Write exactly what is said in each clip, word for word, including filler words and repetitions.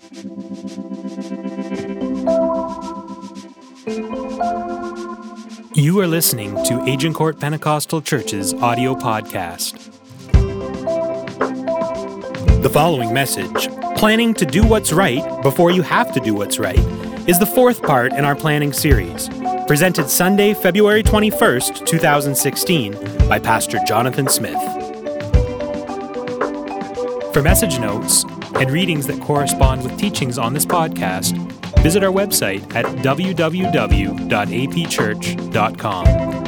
You are listening to Agincourt Pentecostal Church's audio podcast. The following message, Planning to Do What's Right Before You Have to Do What's Right, is the fourth part in our planning series, presented Sunday, February twenty-first, twenty sixteen, by Pastor Jonathan Smith. For message notes and readings that correspond with teachings on this podcast, visit our website at w w w dot a p church dot com.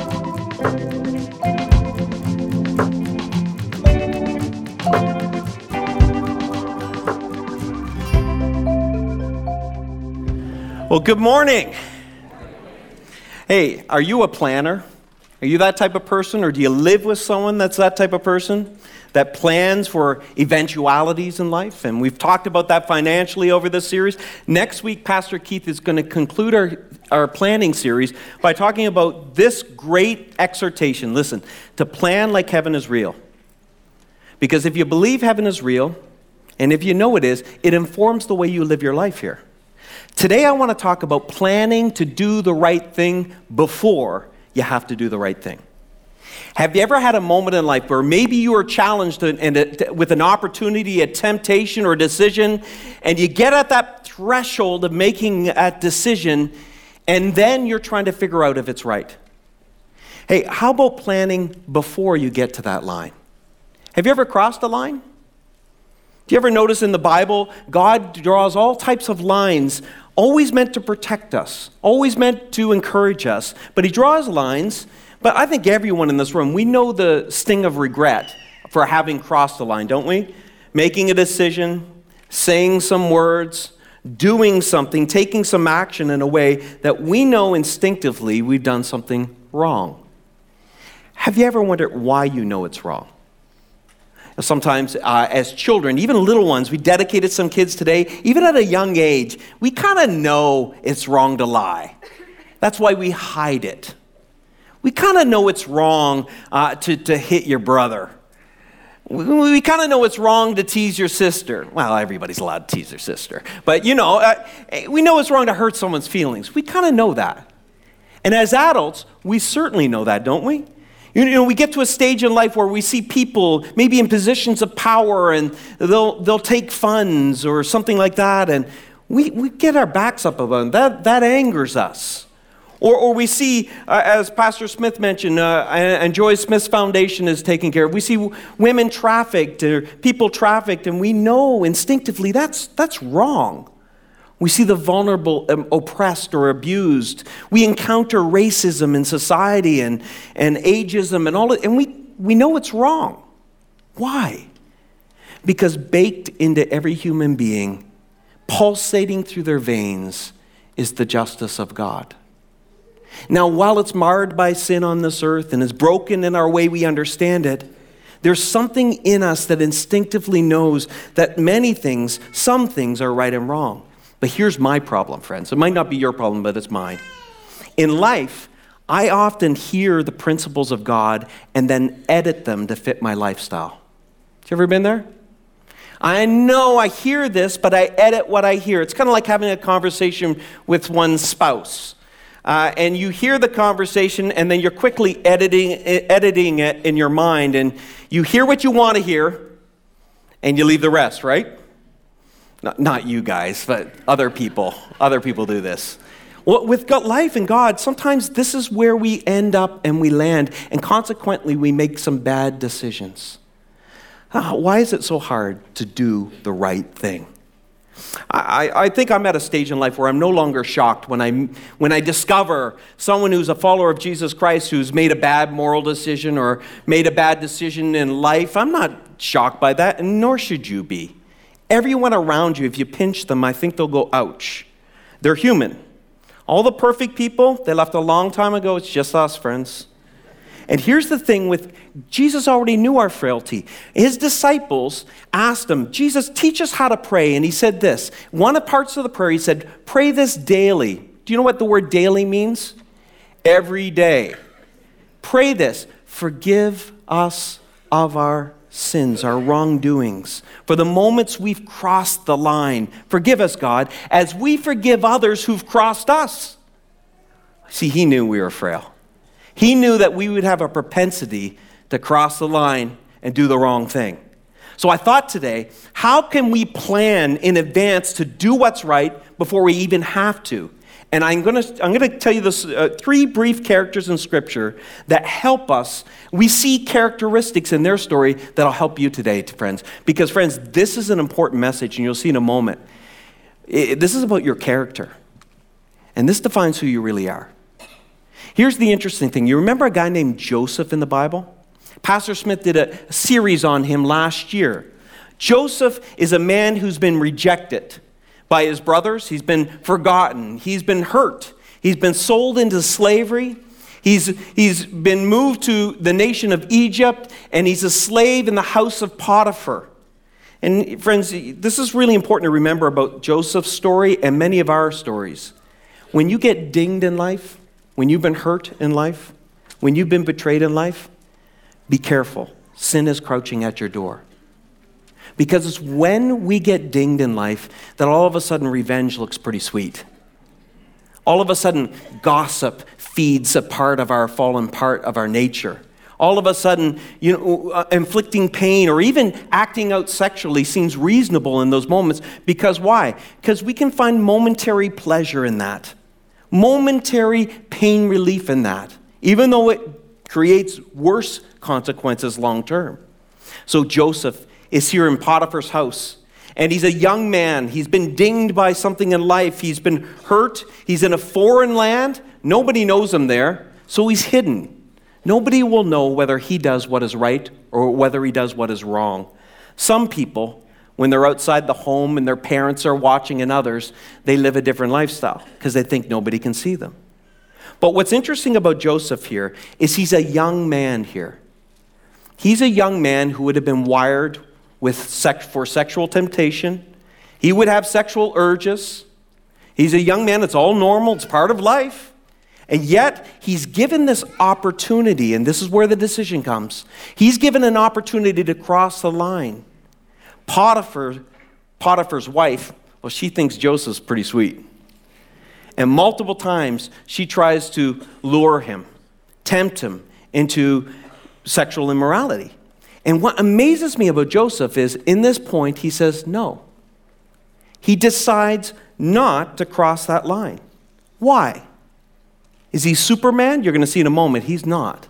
Well, good morning. Hey, are you a planner? Are you that type of person, or do you live with someone that's that type of person that plans for eventualities in life? And we've talked about that financially over this series. Next week, Pastor Keith is going to conclude our, our planning series by talking about this great exhortation. Listen, to plan like heaven is real. Because if you believe heaven is real, and if you know it is, it informs the way you live your life here. Today, I want to talk about planning to do the right thing before you have to do the right thing. Have you ever had a moment in life where maybe you are challenged and with an opportunity, a temptation, or a decision, and you get at that threshold of making a decision, and then you're trying to figure out if it's right? Hey, how about planning before you get to that line? Have you ever crossed a line? Do you ever notice in the Bible, God draws all types of lines, always meant to protect us, always meant to encourage us, but he draws lines. But I think everyone in this room, we know the sting of regret for having crossed the line, don't we? Making a decision, saying some words, doing something, taking some action in a way that we know instinctively we've done something wrong. Have you ever wondered why you know it's wrong? Sometimes uh, as children, even little ones, we dedicated some kids today, even at a young age, we kind of know it's wrong to lie. That's why we hide it. We kind of know it's wrong uh, to, to hit your brother. We, we kind of know it's wrong to tease your sister. Well, everybody's allowed to tease their sister. But, you know, uh, we know it's wrong to hurt someone's feelings. We kind of know that. And as adults, we certainly know that, don't we? You know, we get to a stage in life where we see people maybe in positions of power, and they'll they'll take funds or something like that, and we, we get our backs up about it. That, that angers us. Or, or we see, uh, as Pastor Smith mentioned, uh, and Joy Smith's foundation is taking care of, we see women trafficked or people trafficked, and we know instinctively that's that's wrong. We see the vulnerable um, oppressed or abused. We encounter racism in society and, and ageism and all, and we, we know it's wrong. Why? Because baked into every human being, pulsating through their veins, is the justice of God. Now, while it's marred by sin on this earth and is broken in our way we understand it, there's something in us that instinctively knows that many things, some things are right and wrong. But here's my problem, friends. It might not be your problem, but it's mine. In life, I often hear the principles of God and then edit them to fit my lifestyle. Have you ever been there? I know I hear this, but I edit what I hear. It's kind of like having a conversation with one's spouse. Uh, and you hear the conversation, and then you're quickly editing, editing it in your mind, and you hear what you want to hear, and you leave the rest, right? Not, not you guys, but other people. Other people do this. Well, with God, life and God, sometimes this is where we end up and we land, and consequently we make some bad decisions. Uh, why is it so hard to do the right thing? I, I think I'm at a stage in life where I'm no longer shocked when I when I discover someone who's a follower of Jesus Christ who's made a bad moral decision or made a bad decision in life. I'm not shocked by that, and nor should you be. Everyone around you, if you pinch them, I think they'll go, ouch. They're human. All the perfect people, they left a long time ago. It's just us, friends. And here's the thing with Jesus already knew our frailty. His disciples asked him, Jesus, teach us how to pray. And he said this. One of the parts of the prayer, he said, pray this daily. Do you know what the word daily means? Every day. Pray this. Forgive us of our sins, our wrongdoings, for the moments we've crossed the line. Forgive us, God, as we forgive others who've crossed us. See, he knew we were frail. He knew that we would have a propensity to cross the line and do the wrong thing. So I thought today, how can we plan in advance to do what's right before we even have to? And I'm going to I'm going to tell you this uh, three brief characters in Scripture that help us. We see characteristics in their story that'll help you today, friends. Because, friends, this is an important message, and you'll see in a moment. It, this is about your character. And this defines who you really are. Here's the interesting thing. You remember a guy named Joseph in the Bible? Pastor Smith did a series on him last year. Joseph is a man who's been rejected by his brothers. He's been forgotten. He's been hurt. He's been sold into slavery. He's, he's been moved to the nation of Egypt, and he's a slave in the house of Potiphar. And friends, this is really important to remember about Joseph's story and many of our stories. When you get dinged in life, when you've been hurt in life, when you've been betrayed in life, be careful. Sin is crouching at your door. Because it's when we get dinged in life that all of a sudden revenge looks pretty sweet. All of a sudden gossip feeds a part of our fallen part of our nature. All of a sudden, you know, uh, inflicting pain or even acting out sexually seems reasonable in those moments. Because why? Because we can find momentary pleasure in that. Momentary pain relief in that. Even though it creates worse consequences long term. So Joseph is here in Potiphar's house, and he's a young man. He's been dinged by something in life. He's been hurt. He's in a foreign land. Nobody knows him there, so he's hidden. Nobody will know whether he does what is right or whether he does what is wrong. Some people, when they're outside the home and their parents are watching and others, they live a different lifestyle because they think nobody can see them. But what's interesting about Joseph here is he's a young man here. He's a young man who would have been wired with sex, for sexual temptation. He would have sexual urges. He's a young man. It's all normal. It's part of life. And yet, he's given this opportunity, and this is where the decision comes. He's given an opportunity to cross the line. Potiphar, Potiphar's wife, well, she thinks Joseph's pretty sweet. And multiple times, she tries to lure him, tempt him into sexual immorality. And what amazes me about Joseph is, in this point, he says no. He decides not to cross that line. Why? Is he Superman? You're going to see in a moment, he's not.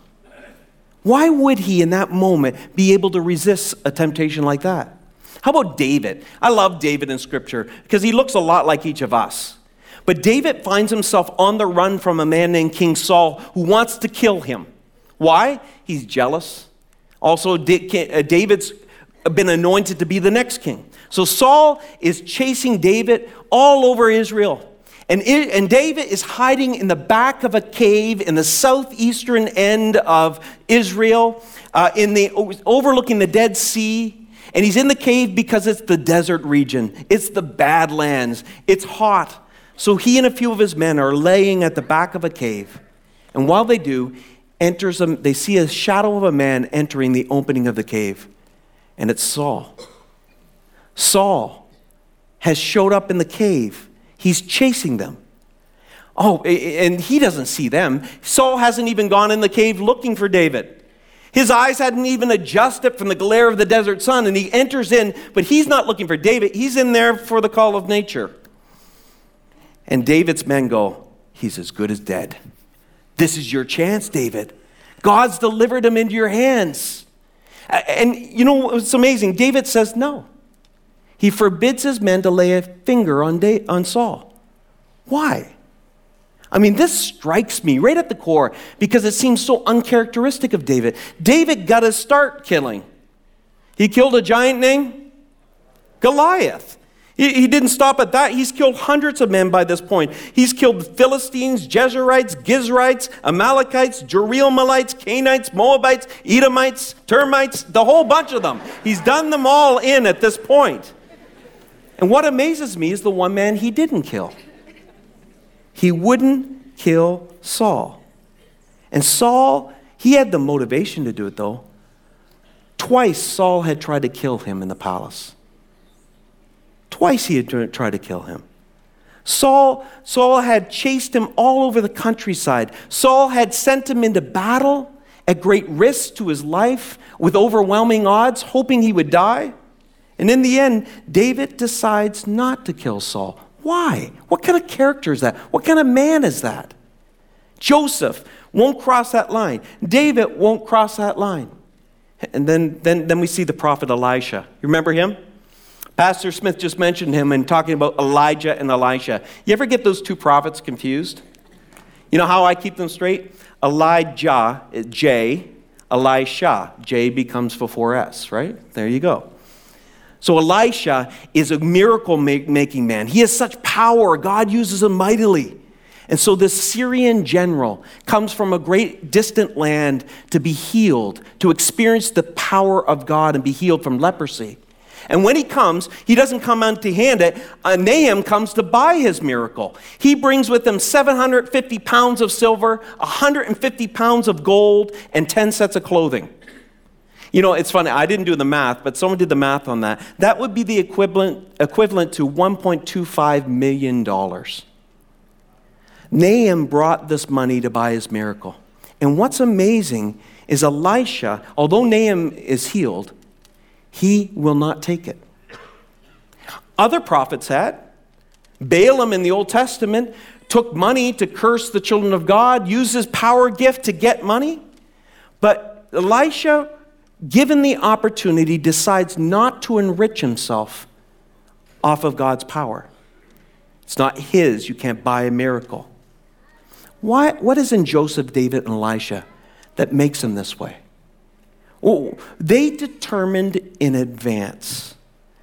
Why would he, in that moment, be able to resist a temptation like that? How about David? I love David in Scripture because he looks a lot like each of us. But David finds himself on the run from a man named King Saul who wants to kill him. Why? He's jealous. Also, David's been anointed to be the next king. So Saul is chasing David all over Israel. And, it, and David is hiding in the back of a cave in the southeastern end of Israel, uh, in the overlooking the Dead Sea. And he's in the cave because it's the desert region. It's the Badlands. It's hot. So he and a few of his men are laying at the back of a cave. And while they do, enters a, they see a shadow of a man entering the opening of the cave. And it's Saul. Saul has showed up in the cave. He's chasing them. Oh, and he doesn't see them. Saul hasn't even gone in the cave looking for David. His eyes hadn't even adjusted from the glare of the desert sun, and he enters in, but he's not looking for David. He's in there for the call of nature. And David's men go, he's as good as dead. This is your chance, David. God's delivered him into your hands. And you know what's amazing? David says no. He forbids his men to lay a finger on, da- on Saul. Why? I mean, this strikes me right at the core because it seems so uncharacteristic of David. David got to start killing. He killed a giant named Goliath. He, he didn't stop at that. He's killed hundreds of men by this point. He's killed Philistines, Jezreelites, Gizrites, Amalekites, Jerahmeelites, Canaanites, Moabites, Edomites, termites, the whole bunch of them. He's done them all in at this point. And what amazes me is the one man he didn't kill. He wouldn't kill Saul. And Saul, he had the motivation to do it though. Twice Saul had tried to kill him in the palace. Twice he had tried to kill him. Saul, Saul had chased him all over the countryside. Saul had sent him into battle at great risk to his life with overwhelming odds, hoping he would die. And in the end, David decides not to kill Saul. Why? What kind of character is that? What kind of man is that? Joseph won't cross that line. David won't cross that line. And then, then, then we see the prophet Elisha. You remember him? Pastor Smith just mentioned him in talking about Elijah and Elisha. You ever get those two prophets confused? You know how I keep them straight? Elijah, J, Elisha, J becomes for four S, right? There you go. So Elisha is a miracle-making man. He has such power. God uses him mightily. And so this Syrian general comes from a great distant land to be healed, to experience the power of God and be healed from leprosy. And when he comes, he doesn't come empty-handed. Uh, Nahum comes to buy his miracle. He brings with him seven hundred fifty pounds of silver, one hundred fifty pounds of gold, and ten sets of clothing. You know, it's funny, I didn't do the math, but someone did the math on that. That would be the equivalent, equivalent to one point two five million dollars. Nahum brought this money to buy his miracle. And what's amazing is Elisha, although Nahum is healed, he will not take it. Other prophets had. Balaam in the Old Testament took money to curse the children of God, used his power gift to get money. But Elisha, given the opportunity, decides not to enrich himself off of God's power. It's not his. You can't buy a miracle. Why, what is in Joseph, David, and Elisha that makes them this way? Oh, they determined in advance,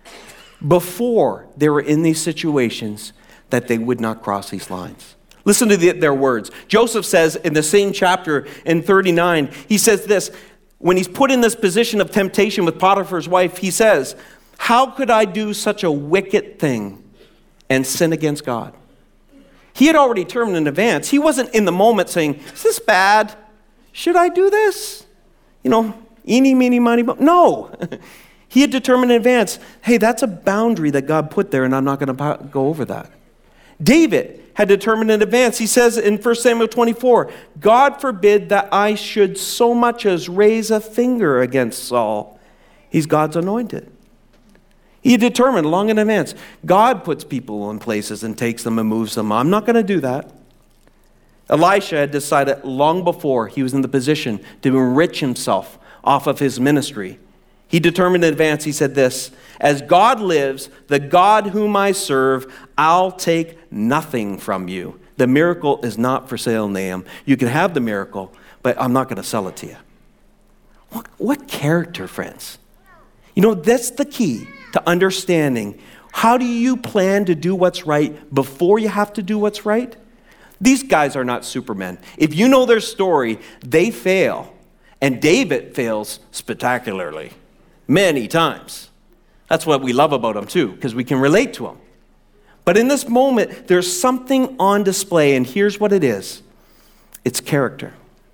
before they were in these situations, that they would not cross these lines. Listen to the, their words. Joseph says in the same chapter in thirty-nine, he says this, when he's put in this position of temptation with Potiphar's wife, he says, "How could I do such a wicked thing and sin against God?" He had already determined in advance. He wasn't in the moment saying, "Is this bad? Should I do this? You know, eeny, meeny, miny, mo." No. He had determined in advance, hey, that's a boundary that God put there, and I'm not going to go over that. David had determined in advance. He says in First Samuel twenty-four, "God forbid that I should so much as raise a finger against Saul. He's God's anointed." He had determined long in advance. God puts people in places and takes them and moves them. I'm not going to do that. Elisha had decided long before he was in the position to enrich himself off of his ministry. He determined in advance, he said this, "As God lives, the God whom I serve, I'll take nothing from you." The miracle is not for sale, Nahum. You can have the miracle, but I'm not going to sell it to you. What, what character, friends? You know, that's the key to understanding. How do you plan to do what's right before you have to do what's right? These guys are not supermen. If you know their story, they fail. And David fails spectacularly, many times. That's what we love about him too, because we can relate to him. But in this moment, there's something on display, and here's what it is. It's character.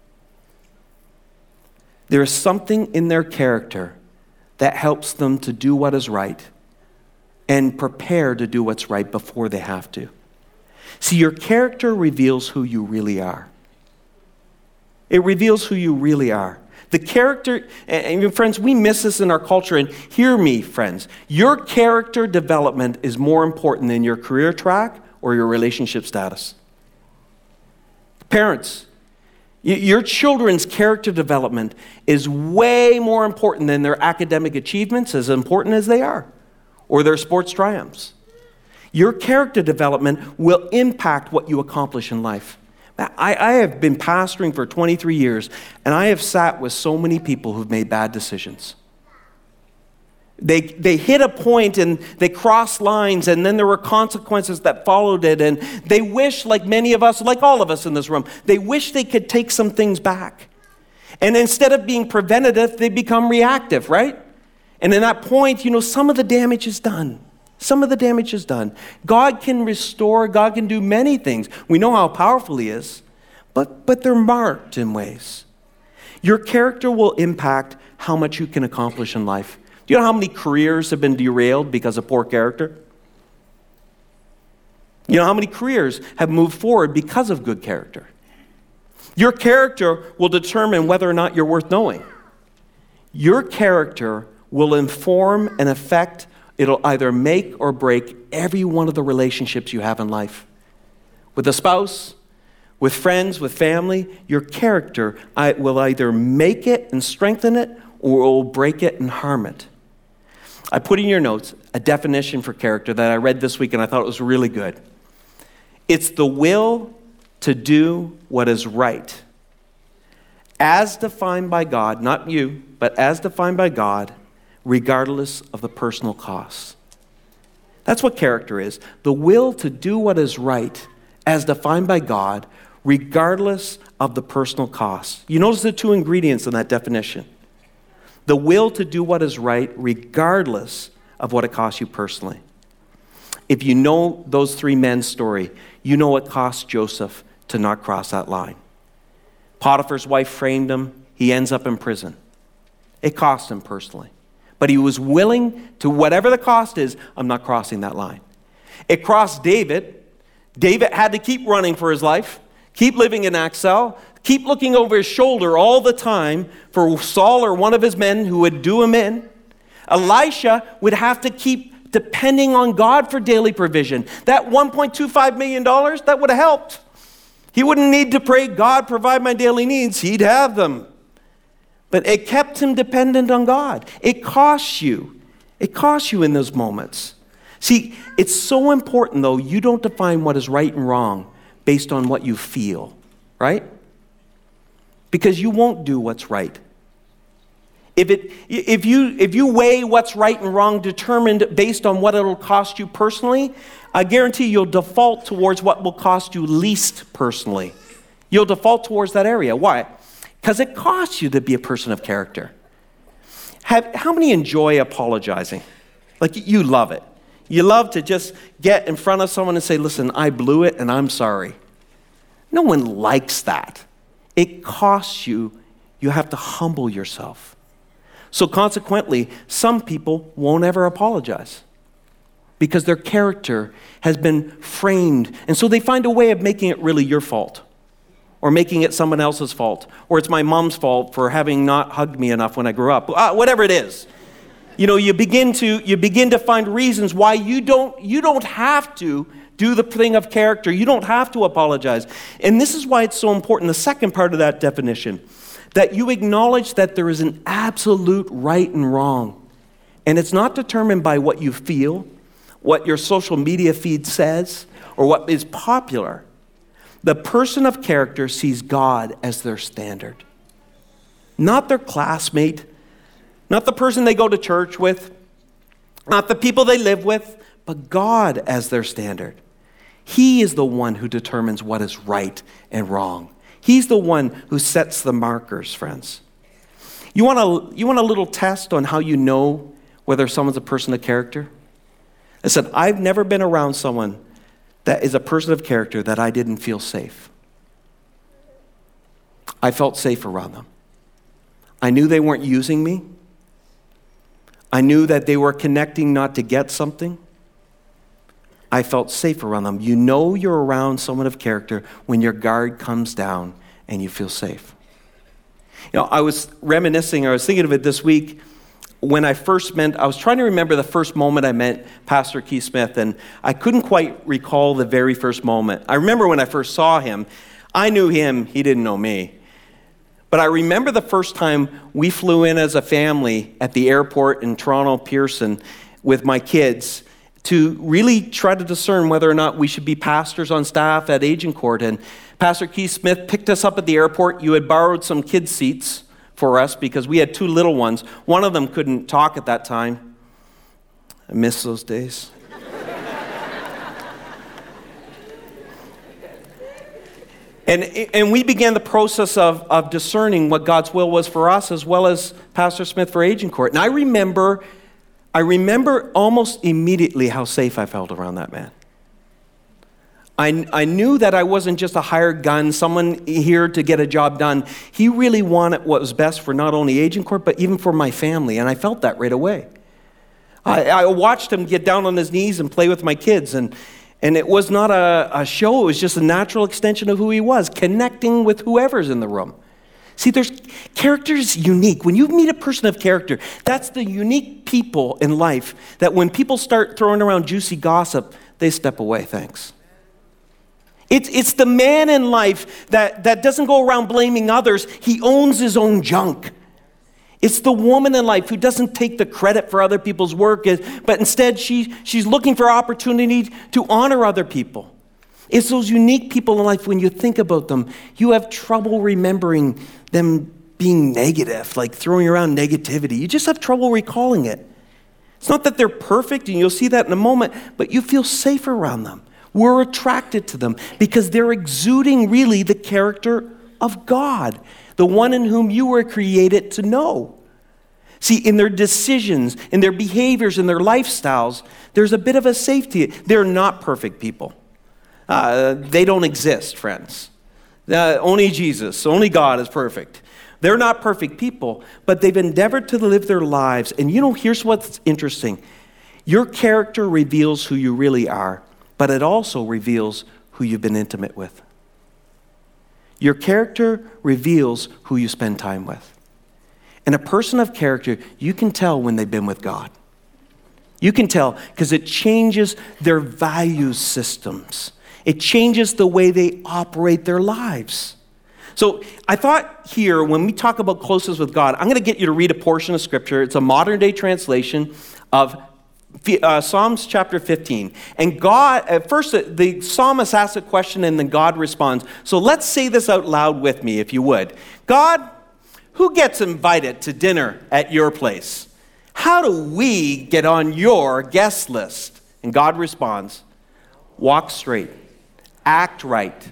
There is something in their character that helps them to do what is right and prepare to do what's right before they have to. See, your character reveals who you really are. It reveals who you really are. The character, and friends, we miss this in our culture, and hear me, friends. Your character development is more important than your career track or your relationship status. Parents, your children's character development is way more important than their academic achievements, as important as they are, or their sports triumphs. Your character development will impact what you accomplish in life. I, I have been pastoring for twenty-three years, and I have sat with so many people who've made bad decisions. They, they hit a point and they crossed lines, and then there were consequences that followed it, and they wish, like many of us, like all of us in this room, they wish they could take some things back. And instead of being preventative, they become reactive, right? And in that point, you know, some of the damage is done. Some of the damage is done. God can restore. God can do many things. We know how powerful he is, but, but they're marked in ways. Your character will impact how much you can accomplish in life. Do you know how many careers have been derailed because of poor character? You know how many careers have moved forward because of good character? Your character will determine whether or not you're worth knowing. Your character will inform and affect, it'll either make or break every one of the relationships you have in life. With a spouse, with friends, with family, your character will either make it and strengthen it, or it will break it and harm it. I put in your notes a definition for character that I read this week and I thought it was really good. It's the will to do what is right, as defined by God, not you, but as defined by God, regardless of the personal costs. That's what character is. The will to do what is right, as defined by God, regardless of the personal costs. You notice the two ingredients in that definition. The will to do what is right, regardless of what it costs you personally. If you know those three men's story, you know what cost Joseph to not cross that line. Potiphar's wife framed him. He ends up in prison. It cost him personally. But he was willing to, whatever the cost is, I'm not crossing that line. It cost David. David had to keep running for his life, keep living in Axel, keep looking over his shoulder all the time for Saul or one of his men who would do him in. Elisha would have to keep depending on God for daily provision. That one point two five million dollars, that would have helped. He wouldn't need to pray, God, provide my daily needs. He'd have them. But it kept him dependent on God. It costs you. It costs you in those moments. See, it's so important, though, you don't define what is right and wrong based on what you feel, right? Because you won't do what's right. If it, if you, if you weigh what's right and wrong determined based on what it'll cost you personally, I guarantee you'll default towards what will cost you least personally. You'll default towards that area. Why? Because it costs you to be a person of character. Have, how many enjoy apologizing? Like, you love it. You love to just get in front of someone and say, listen, I blew it and I'm sorry. No one likes that. It costs you. You have to humble yourself. So consequently, some people won't ever apologize because their character has been framed. And so they find a way of making it really your fault, or making it someone else's fault, or it's my mom's fault for having not hugged me enough when I grew up. Uh, whatever it is. You know, you begin to you begin to find reasons why you don't you don't have to do the thing of character. You don't have to apologize. And this is why it's so important. The second part of that definition, that you acknowledge that there is an absolute right and wrong. And it's not determined by what you feel, what your social media feed says, or what is popular. The person of character sees God as their standard. Not their classmate, not the person they go to church with, not the people they live with, but God as their standard. He is the one who determines what is right and wrong. He's the one who sets the markers, friends. You want a, you want a little test on how you know whether someone's a person of character? I said, I've never been around someone that is a person of character that I didn't feel safe. I felt safe around them. I knew they weren't using me. I knew that they were connecting not to get something. I felt safe around them. You know you're around someone of character when your guard comes down and you feel safe. You know, I was reminiscing, I was thinking of it this week when I first met, I was trying to remember the first moment I met Pastor Keith Smith, and I couldn't quite recall the very first moment. I remember when I first saw him, I knew him, he didn't know me. But I remember the first time we flew in as a family at the airport in Toronto, Pearson, with my kids, to really try to discern whether or not we should be pastors on staff at Agincourt. And Pastor Keith Smith picked us up at the airport. You had borrowed some kids' seats for us because we had two little ones. One of them couldn't talk at that time. I miss those days. and, and we began the process of, of discerning what God's will was for us as well as Pastor Smith for Agincourt. And I remember I remember almost immediately how safe I felt around that man. I, I knew that I wasn't just a hired gun, someone here to get a job done. He really wanted what was best for not only Agincourt, but even for my family, and I felt that right away. I, I watched him get down on his knees and play with my kids, and, and it was not a, a show, it was just a natural extension of who he was, connecting with whoever's in the room. See, there's character's unique. When you meet a person of character, that's the unique people in life that when people start throwing around juicy gossip, they step away, thanks. It's, it's the man in life that, that doesn't go around blaming others. He owns his own junk. It's the woman in life who doesn't take the credit for other people's work, but instead she, she's looking for opportunity to honor other people. It's those unique people in life, when you think about them, you have trouble remembering them being negative, like throwing around negativity. You just have trouble recalling it. It's not that they're perfect, and you'll see that in a moment, but you feel safe around them. We're attracted to them because they're exuding really the character of God, the one in whom you were created to know. See, in their decisions, in their behaviors, in their lifestyles, there's a bit of a safety. They're not perfect people. Uh, they don't exist, friends. Uh, only Jesus, only God is perfect. They're not perfect people, but they've endeavored to live their lives. And you know, here's what's interesting. Your character reveals who you really are, but it also reveals who you've been intimate with. Your character reveals who you spend time with. And a person of character, you can tell when they've been with God. You can tell because it changes their value systems. It changes the way they operate their lives. So I thought here, when we talk about closeness with God, I'm going to get you to read a portion of Scripture. It's a modern-day translation of Uh, Psalms chapter fifteen. And God, at first the psalmist asks a question and then God responds. So let's say this out loud with me, if you would. God, who gets invited to dinner at your place? How do we get on your guest list? And God responds, walk straight, act right.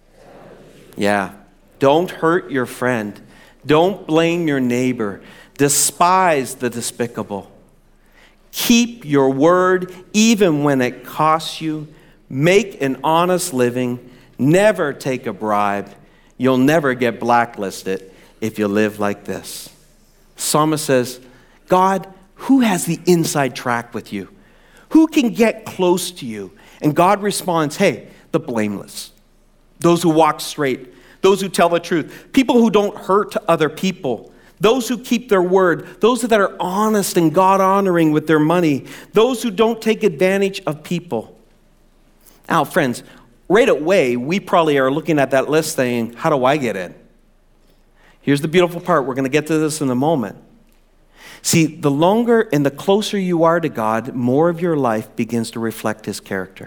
Yeah, don't hurt your friend. Don't blame your neighbor. Despise the despicable. Keep your word even when it costs you. Make an honest living. Never take a bribe. You'll never get blacklisted if you live like this. Psalmist says, God, who has the inside track with you? Who can get close to you? And God responds, hey, the blameless. Those who walk straight. Those who tell the truth. People who don't hurt other people. Those who keep their word, those that are honest and God-honoring with their money, those who don't take advantage of people. Now, friends, right away, we probably are looking at that list saying, how do I get in? Here's the beautiful part. We're going to get to this in a moment. See, the longer and the closer you are to God, more of your life begins to reflect his character.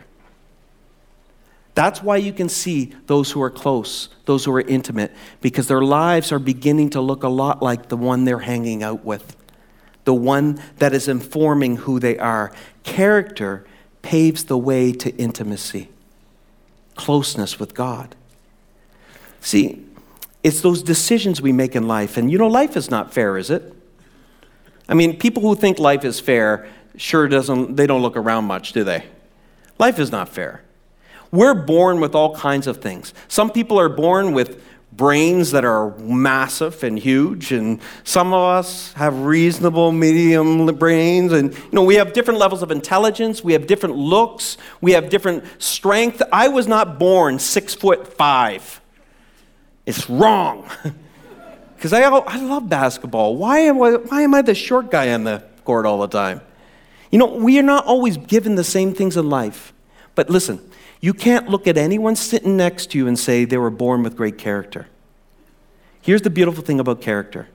That's why you can see those who are close, those who are intimate, because their lives are beginning to look a lot like the one they're hanging out with, the one that is informing who they are. Character paves the way to intimacy, closeness with God. See, it's those decisions we make in life. And you know, life is not fair, is it? I mean, people who think life is fair sure doesn't, they don't look around much, do they? Life is not fair. We're born with all kinds of things. Some people are born with brains that are massive and huge, and some of us have reasonable medium brains, and you know, we have different levels of intelligence, we have different looks, we have different strength. I was not born six foot five. It's wrong. Because I, I love basketball. Why am I, why am I the short guy on the court all the time? You know, we are not always given the same things in life. But listen, you can't look at anyone sitting next to you and say they were born with great character. Here's the beautiful thing about character.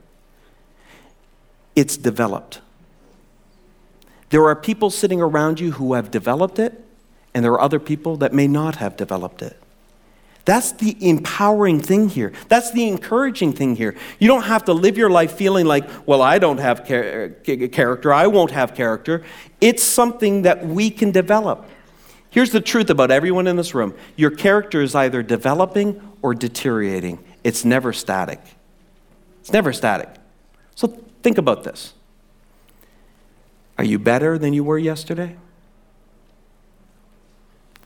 It's developed. There are people sitting around you who have developed it, and there are other people that may not have developed it. That's the empowering thing here. That's the encouraging thing here. You don't have to live your life feeling like, well, I don't have char- character, I won't have character. It's something that we can develop. Here's the truth about everyone in this room. Your character is either developing or deteriorating. It's never static. It's never static. So think about this. Are you better than you were yesterday?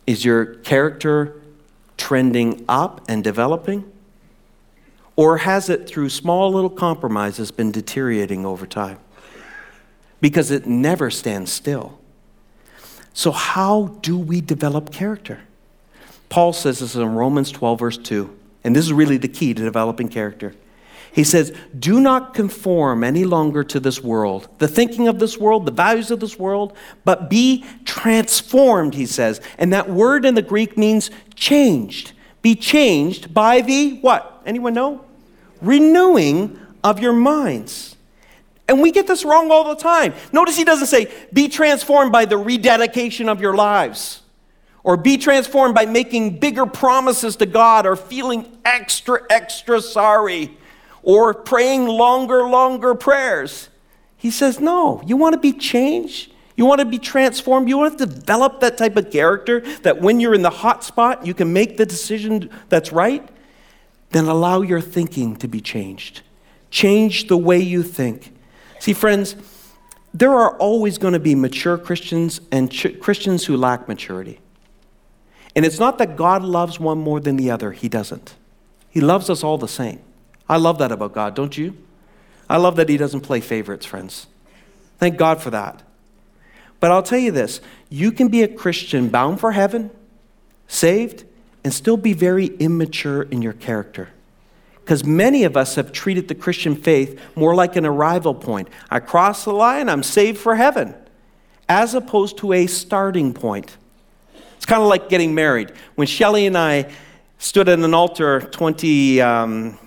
Is your character trending up and developing? Or has it, through small little compromises, been deteriorating over time? Because it never stands still. So how do we develop character? Paul says this in Romans twelve, verse two, and this is really the key to developing character. He says, do not conform any longer to this world, the thinking of this world, the values of this world, but be transformed, he says. And that word in the Greek means changed. Be changed by the, what? Anyone know? Renewing of your minds. And we get this wrong all the time. Notice he doesn't say, be transformed by the rededication of your lives, or be transformed by making bigger promises to God, or feeling extra, extra sorry, or praying longer, longer prayers. He says, no, you want to be changed? You want to be transformed? You want to develop that type of character that when you're in the hot spot, you can make the decision that's right? Then allow your thinking to be changed. Change the way you think. See, friends, there are always going to be mature Christians and ch- Christians who lack maturity. And it's not that God loves one more than the other. He doesn't. He loves us all the same. I love that about God, don't you? I love that he doesn't play favorites, friends. Thank God for that. But I'll tell you this, you can be a Christian bound for heaven, saved, and still be very immature in your character. Because many of us have treated the Christian faith more like an arrival point. I cross the line, I'm saved for heaven, as opposed to a starting point. It's kind of like getting married. When Shelley and I stood at an altar twenty... Um,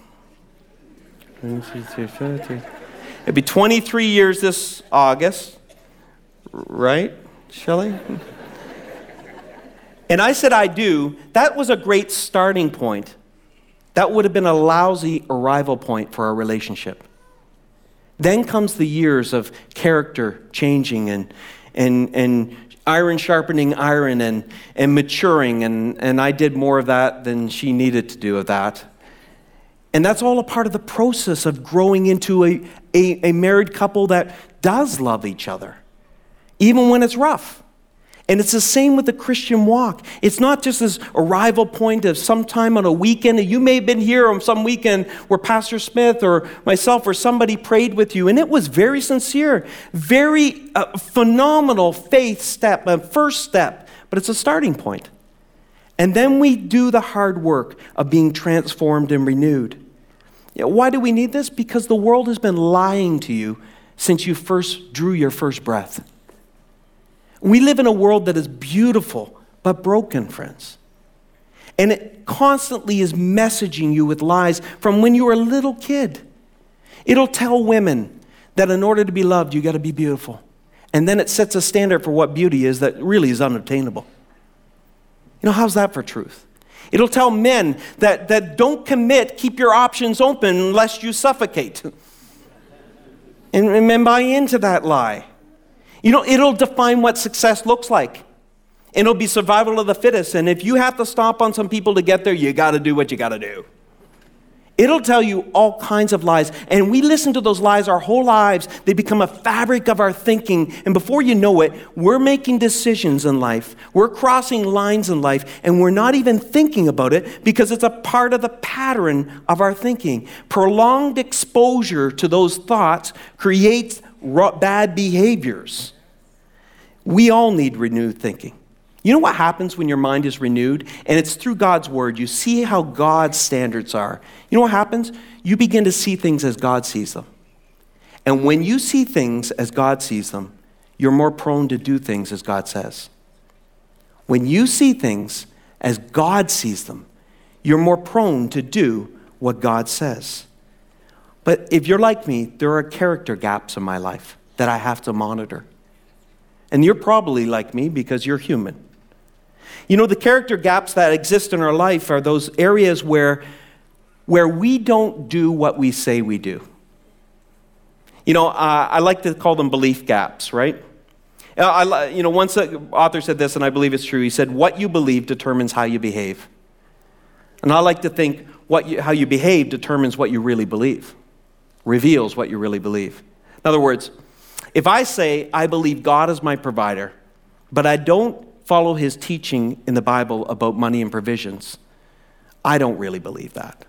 It'd be twenty-three years this August, right, Shelley? And I said I do. That was a great starting point. That would have been a lousy arrival point for our relationship. Then comes the years of character changing and and and iron sharpening iron and, and maturing, and, and I did more of that than she needed to do of that. And that's all a part of the process of growing into a, a, a married couple that does love each other, even when it's rough. And it's the same with the Christian walk. It's not just this arrival point of sometime on a weekend. You may have been here on some weekend where Pastor Smith or myself or somebody prayed with you, and it was very sincere, very uh, phenomenal faith step, a first step, but it's a starting point. And then we do the hard work of being transformed and renewed. Yeah, why do we need this? Because the world has been lying to you since you first drew your first breath. We live in a world that is beautiful but broken, friends. And it constantly is messaging you with lies from when you were a little kid. It'll tell women that in order to be loved, you got to be beautiful. And then it sets a standard for what beauty is that really is unattainable. You know, how's that for truth? It'll tell men that, that don't commit, keep your options open lest you suffocate. And, and men buy into that lie. You know, it'll define what success looks like. And it'll be survival of the fittest. And if you have to stomp on some people to get there, you got to do what you got to do. It'll tell you all kinds of lies. And we listen to those lies our whole lives. They become a fabric of our thinking. And before you know it, we're making decisions in life. We're crossing lines in life. And we're not even thinking about it because it's a part of the pattern of our thinking. Prolonged exposure to those thoughts creates bad behaviors. We all need renewed thinking. You know what happens when your mind is renewed? And it's through God's word. You see how God's standards are. You know what happens? You begin to see things as God sees them. And when you see things as God sees them, you're more prone to do things as God says. When you see things as God sees them, you're more prone to do what God says. But if you're like me, there are character gaps in my life that I have to monitor. And you're probably like me because you're human. You know, the character gaps that exist in our life are those areas where, where we don't do what we say we do. You know, uh, I like to call them belief gaps, right? Uh, I, you know, once an author said this, and I believe it's true. He said, what you believe determines how you behave. And I like to think what you, how you behave determines what you really believe, reveals what you really believe. In other words, if I say I believe God is my provider, but I don't follow his teaching in the Bible about money and provisions. I don't really believe that.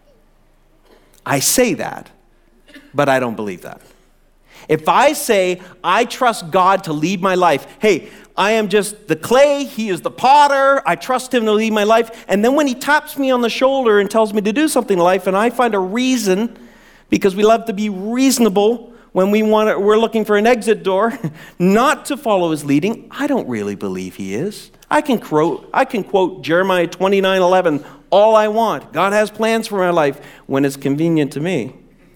I say that, but I don't believe that. If I say, I trust God to lead my life, hey, I am just the clay, he is the potter, I trust him to lead my life, and then when he taps me on the shoulder and tells me to do something in life, and I find a reason, because we love to be reasonable when we want to, we're looking for an exit door, not to follow his leading, I don't really believe he is. I can quote, I can quote Jeremiah twenty-nine eleven all I want. God has plans for my life when it's convenient to me.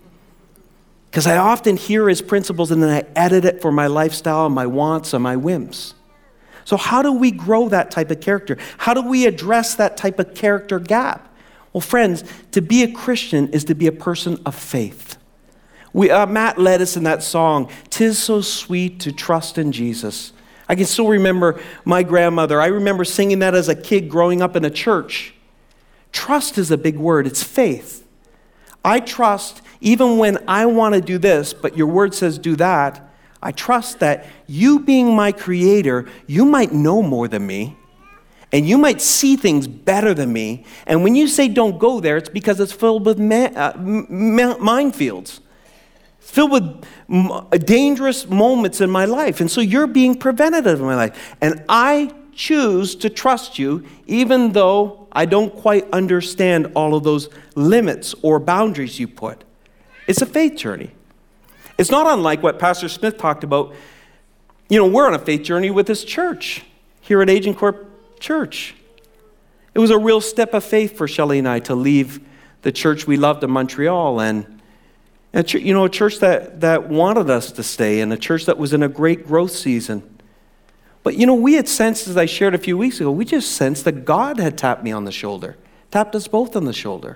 Because I often hear his principles and then I edit it for my lifestyle and my wants and my whims. So how do we grow that type of character? How do we address that type of character gap? Well, friends, to be a Christian is to be a person of faith. We, uh, Matt led us in that song, "'Tis so sweet to trust in Jesus." I can still remember my grandmother. I remember singing that as a kid growing up in a church. Trust is a big word. It's faith. I trust even when I want to do this, but your word says do that. I trust that you being my creator, you might know more than me. And you might see things better than me. And when you say don't go there, it's because it's filled with ma- uh, m- minefields. Filled with m- dangerous moments in my life. And so you're being preventative in my life. And I choose to trust you even though I don't quite understand all of those limits or boundaries you put. It's a faith journey. It's not unlike what Pastor Smith talked about. You know, we're on a faith journey with this church here at Agincourt Church. It was a real step of faith for Shelley and I to leave the church we loved in Montreal and a ch- you know, a church that, that wanted us to stay and a church that was in a great growth season. But you know, we had sensed, as I shared a few weeks ago, we just sensed that God had tapped me on the shoulder, tapped us both on the shoulder.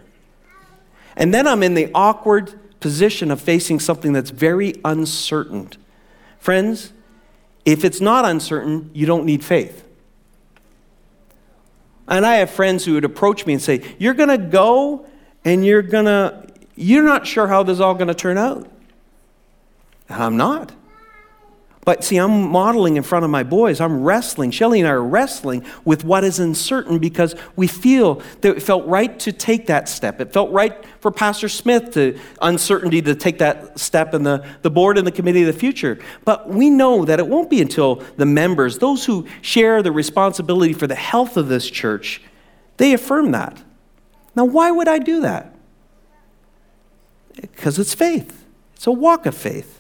And then I'm in the awkward position of facing something that's very uncertain. Friends, if it's not uncertain, you don't need faith. And I have friends who would approach me and say, you're going to go and you're going to, you're not sure how this is all going to turn out. And I'm not. But see, I'm modeling in front of my boys. I'm wrestling. Shelley and I are wrestling with what is uncertain because we feel that it felt right to take that step. It felt right for Pastor Smith to uncertainty to take that step in the, the board and the committee of the future. But we know that it won't be until the members, those who share the responsibility for the health of this church, they affirm that. Now, why would I do that? Because it's faith. It's a walk of faith.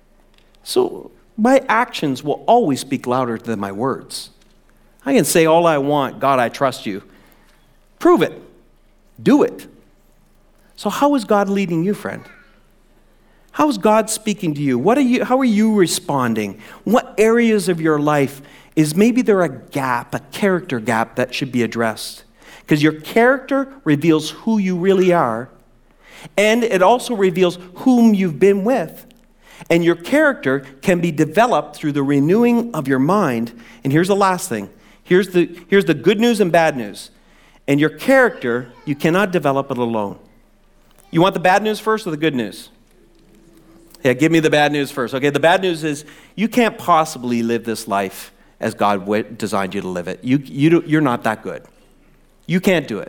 So my actions will always speak louder than my words. I can say all I want, God, I trust you. Prove it. Do it. So how is God leading you, friend? How is God speaking to you? What are you? How are you responding? What areas of your life is maybe there a gap, a character gap that should be addressed? Because your character reveals who you really are, and it also reveals whom you've been with. And your character can be developed through the renewing of your mind. And here's the last thing. Here's the, here's the good news and bad news. And your character, you cannot develop it alone. You want the bad news first or the good news? Yeah, give me the bad news first. Okay, the bad news is you can't possibly live this life as God designed you to live it. You, you, you're not that good. You can't do it.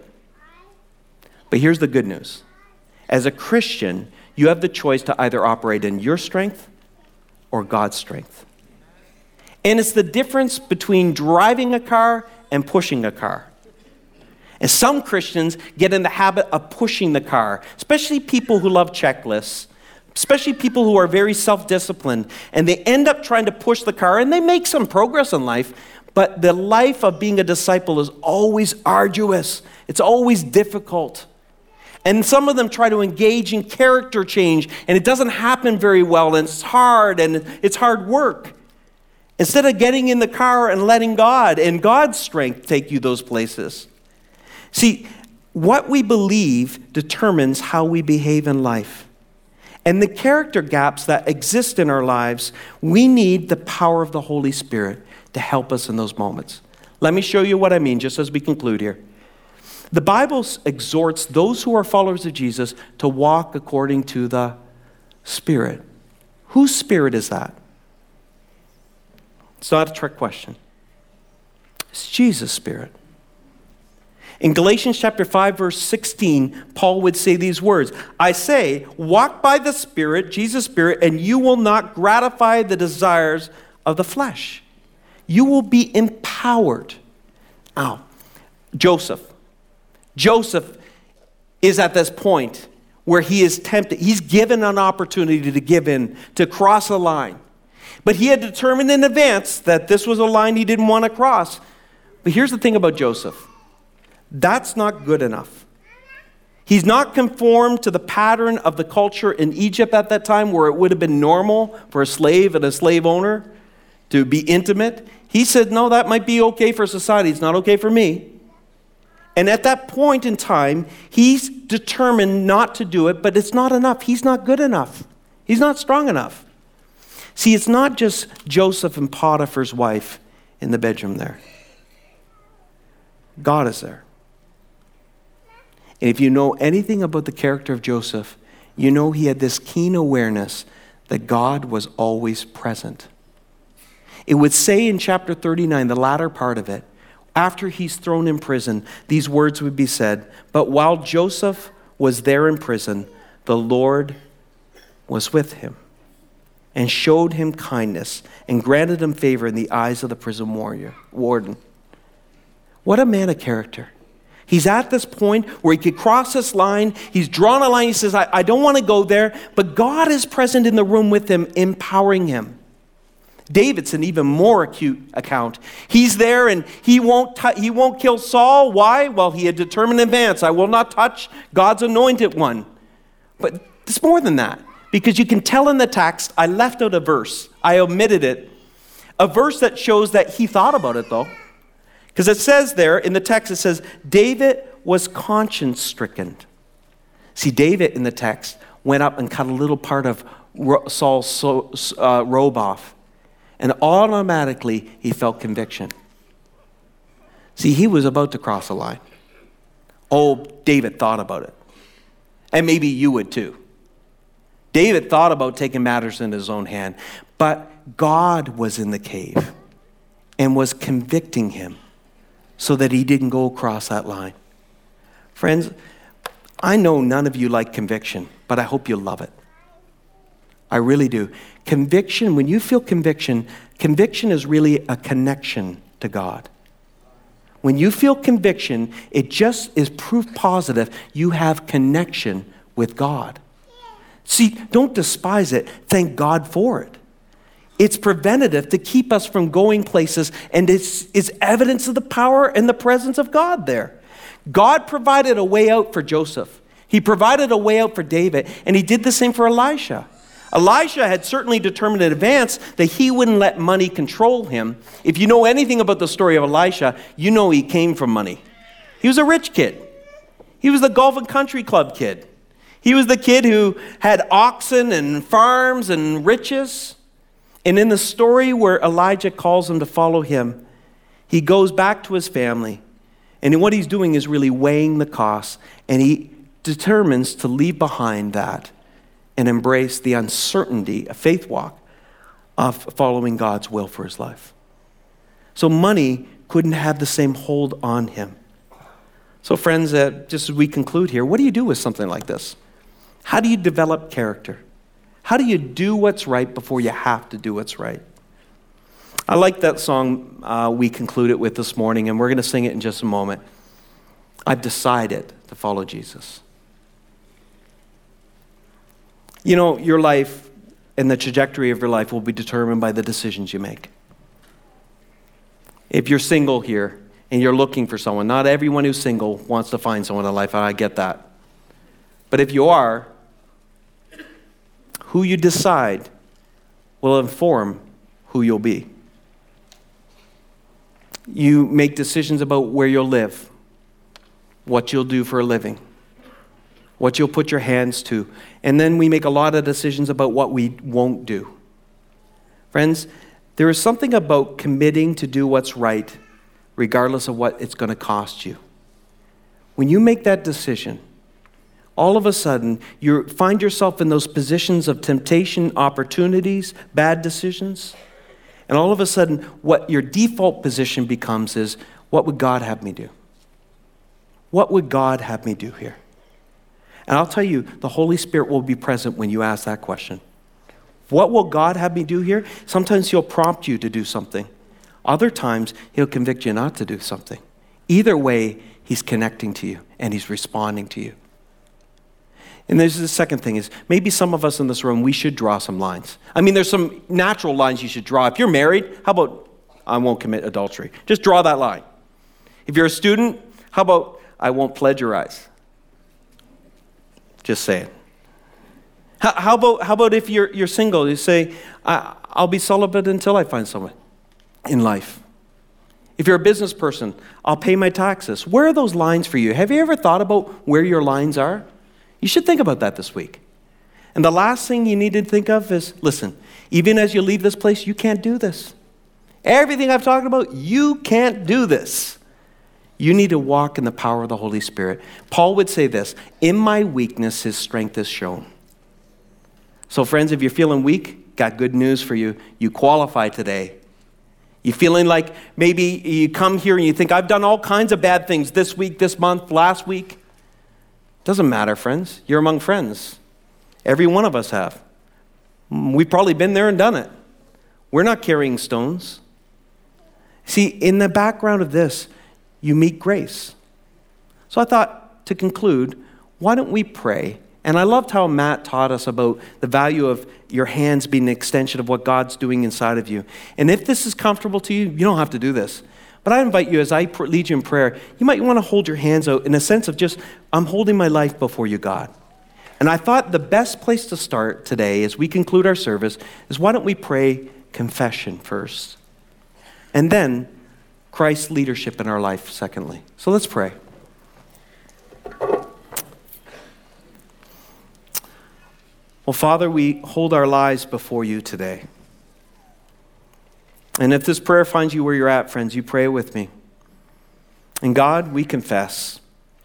But here's the good news. As a Christian, you have the choice to either operate in your strength or God's strength. And it's the difference between driving a car and pushing a car. And some Christians get in the habit of pushing the car, especially people who love checklists, especially people who are very self-disciplined, and they end up trying to push the car, and they make some progress in life, but the life of being a disciple is always arduous. It's always difficult. And some of them try to engage in character change, and it doesn't happen very well, and it's hard, and it's hard work. Instead of getting in the car and letting God and God's strength take you those places. See, what we believe determines how we behave in life. And the character gaps that exist in our lives, we need the power of the Holy Spirit to help us in those moments. Let me show you what I mean, just as we conclude here. The Bible exhorts those who are followers of Jesus to walk according to the Spirit. Whose Spirit is that? It's not a trick question. It's Jesus' Spirit. In Galatians chapter five, verse sixteen, Paul would say these words, I say, walk by the Spirit, Jesus' Spirit, and you will not gratify the desires of the flesh. You will be empowered. Now, Joseph. Joseph is at this point where he is tempted. He's given an opportunity to give in, to cross a line. But he had determined in advance that this was a line he didn't want to cross. But here's the thing about Joseph. That's not good enough. He's not conformed to the pattern of the culture in Egypt at that time where it would have been normal for a slave and a slave owner to be intimate. He said, no, that might be okay for society. It's not okay for me. And at that point in time, he's determined not to do it, but it's not enough. He's not good enough. He's not strong enough. See, it's not just Joseph and Potiphar's wife in the bedroom there. God is there. And if you know anything about the character of Joseph, you know he had this keen awareness that God was always present. It would say in chapter thirty-nine, the latter part of it, after he's thrown in prison, these words would be said, but while Joseph was there in prison, the Lord was with him and showed him kindness and granted him favor in the eyes of the prison warrior, warden. What a man of character. He's at this point where he could cross this line. He's drawn a line. He says, I, I don't want to go there. But God is present in the room with him, empowering him. David's an even more acute account. He's there and he won't t- he won't kill Saul. Why? Well, he had determined in advance, I will not touch God's anointed one. But it's more than that. Because you can tell in the text, I left out a verse. I omitted it. A verse that shows that he thought about it, though. Because it says there, in the text, it says, David was conscience-stricken. See, David in the text went up and cut a little part of Saul's uh, robe off. And automatically, he felt conviction. See, he was about to cross a line. Oh, David thought about it. And maybe you would too. David thought about taking matters in his own hand. But God was in the cave and was convicting him so that he didn't go across that line. Friends, I know none of you like conviction, but I hope you love it. I really do. Conviction, when you feel conviction, conviction is really a connection to God. When you feel conviction, it just is proof positive you have connection with God. See, don't despise it. Thank God for it. It's preventative to keep us from going places, and it's, it's evidence of the power and the presence of God there. God provided a way out for Joseph. He provided a way out for David, and he did the same for Elisha. Elisha had certainly determined in advance that he wouldn't let money control him. If you know anything about the story of Elisha, you know he came from money. He was a rich kid. He was the Golf and Country Club kid. He was the kid who had oxen and farms and riches. And in the story where Elijah calls him to follow him, he goes back to his family. And what he's doing is really weighing the costs. And he determines to leave behind that and embrace the uncertainty, a faith walk, of following God's will for his life. So money couldn't have the same hold on him. So friends, uh, just as we conclude here, what do you do with something like this? How do you develop character? How do you do what's right before you have to do what's right? I like that song uh, we concluded with this morning, and we're going to sing it in just a moment. I've decided to follow Jesus. You know, your life and the trajectory of your life will be determined by the decisions you make. If you're single here and you're looking for someone, not everyone who's single wants to find someone in life, and I get that. But if you are, who you decide will inform who you'll be. You make decisions about where you'll live, what you'll do for a living, what you'll put your hands to, and then we make a lot of decisions about what we won't do. Friends, there is something about committing to do what's right, regardless of what it's going to cost you. When you make that decision, all of a sudden, you find yourself in those positions of temptation, opportunities, bad decisions. And all of a sudden, what your default position becomes is, what would God have me do? What would God have me do here? And I'll tell you, the Holy Spirit will be present when you ask that question. What will God have me do here? Sometimes he'll prompt you to do something. Other times, he'll convict you not to do something. Either way, he's connecting to you and he's responding to you. And there's the second thing is, maybe some of us in this room, we should draw some lines. I mean, there's some natural lines you should draw. If you're married, how about, I won't commit adultery. Just draw that line. If you're a student, how about, I won't plagiarize. Just say it. How, how about how about if you're you're single? You say, I, I'll be celibate until I find someone in life. If you're a business person, I'll pay my taxes. Where are those lines for you? Have you ever thought about where your lines are? You should think about that this week. And the last thing you need to think of is, listen, even as you leave this place, you can't do this. Everything I've talked about, you can't do this. You need to walk in the power of the Holy Spirit. Paul would say this, in my weakness, his strength is shown. So friends, if you're feeling weak, got good news for you. You qualify today. You feeling like maybe you come here and you think, I've done all kinds of bad things this week, this month, last week. Doesn't matter, friends. You're among friends. Every one of us have. We've probably been there and done it. We're not carrying stones. See, in the background of this, you meet grace. So I thought, to conclude, why don't we pray? And I loved how Matt taught us about the value of your hands being an extension of what God's doing inside of you. And if this is comfortable to you, you don't have to do this. But I invite you, as I lead you in prayer, you might want to hold your hands out in a sense of just, I'm holding my life before you, God. And I thought the best place to start today, as we conclude our service, is why don't we pray confession first? And then Christ's leadership in our life, secondly. So let's pray. Well, Father, we hold our lives before you today. And if this prayer finds you where you're at, friends, you pray with me. And God, we confess.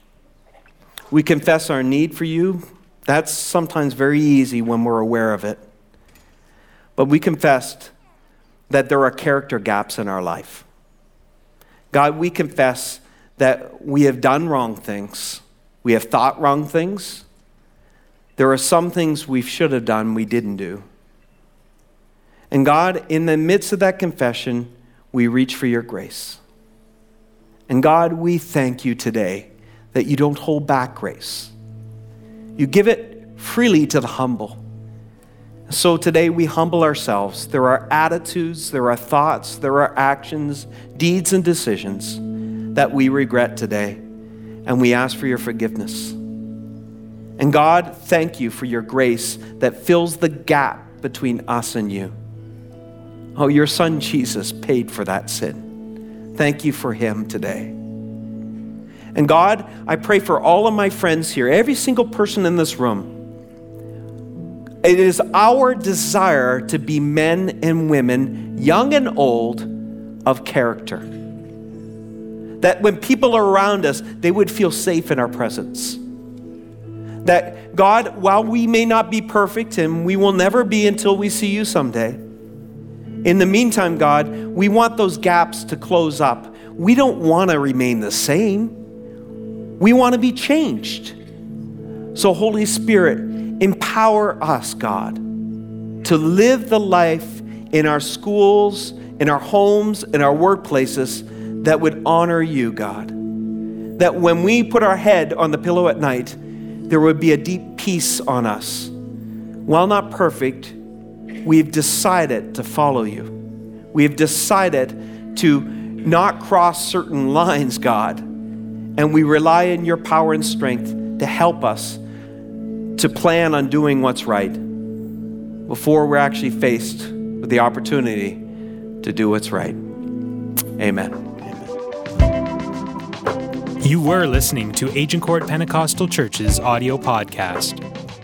We confess our need for you. That's sometimes very easy when we're aware of it. But we confessed that there are character gaps in our life. God, we confess that we have done wrong things. We have thought wrong things. There are some things we should have done we didn't do. And God, in the midst of that confession, we reach for your grace. And God, we thank you today that you don't hold back grace. You give it freely to the humble. So today we humble ourselves. There are attitudes, there are thoughts, there are actions, deeds, and decisions that we regret today. And we ask for your forgiveness. And God, thank you for your grace that fills the gap between us and you. Oh, your son Jesus paid for that sin. Thank you for him today. And God, I pray for all of my friends here, every single person in this room. It is our desire to be men and women, young and old, of character. That when people are around us, they would feel safe in our presence. That God, while we may not be perfect, and we will never be until we see you someday, in the meantime, God, we want those gaps to close up. We don't want to remain the same. We want to be changed. So Holy Spirit, empower us, God, to live the life in our schools, in our homes, in our workplaces that would honor you, God. That when we put our head on the pillow at night, there would be a deep peace on us. While not perfect, we've decided to follow you. We've decided to not cross certain lines, God. And we rely on your power and strength to help us to plan on doing what's right before we're actually faced with the opportunity to do what's right. Amen. You were listening to Agincourt Pentecostal Church's audio podcast.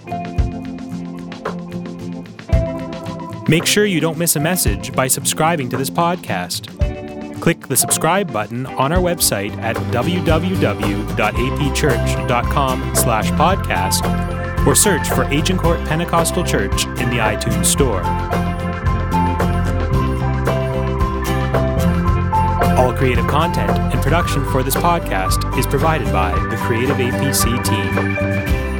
Make sure you don't miss a message by subscribing to this podcast. Click the subscribe button on our website at w w w dot a p church dot com slash podcast or search for Agincourt Pentecostal Church in the iTunes Store. Creative content and production for this podcast is provided by the Creative A P C team.